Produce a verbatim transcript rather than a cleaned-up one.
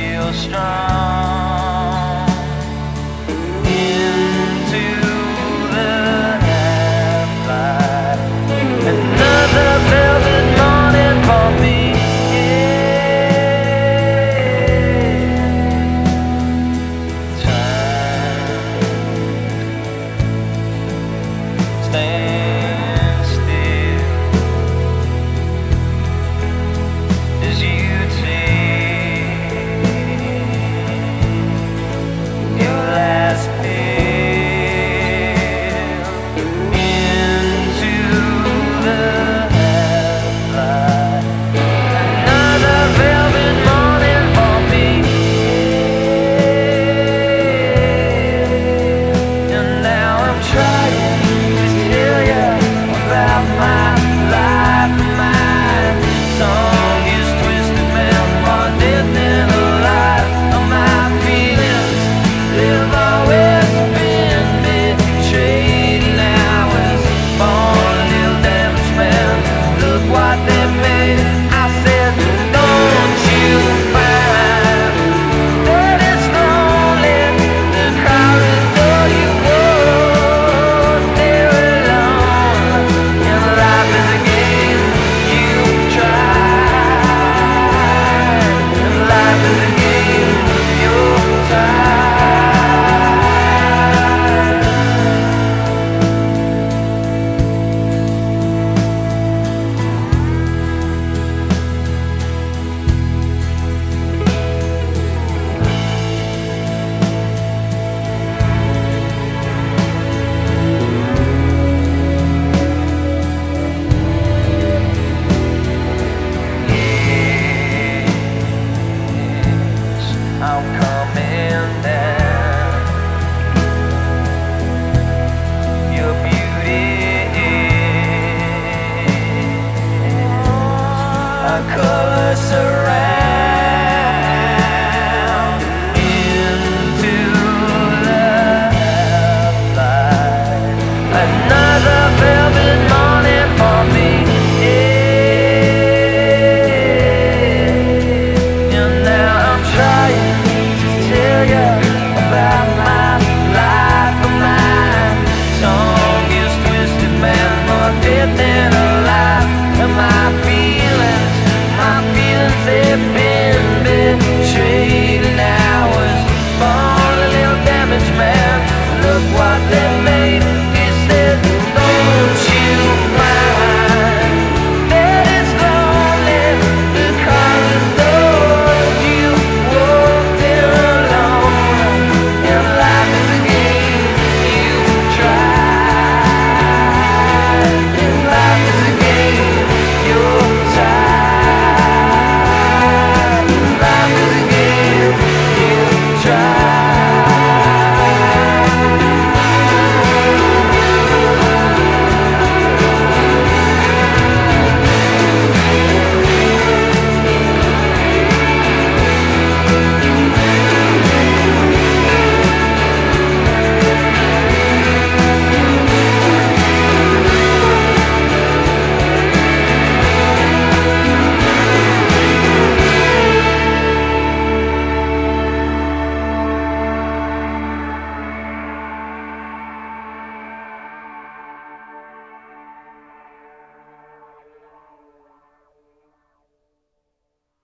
feel strong into the half-light. Another velvet morning for me. Stand still as you take your last pill into the half-light. Another velvet morning for me, and now I'm trying tell you about my life. My song is twisted, man, more dead than alive. My feelings have always been betrayed, and I was born a little damaged man. Look what they made. I said, don't you find that it's lonely to cry as though you were there alone? And life is a game you try, and life is a game you're tired. Yes, I'm coming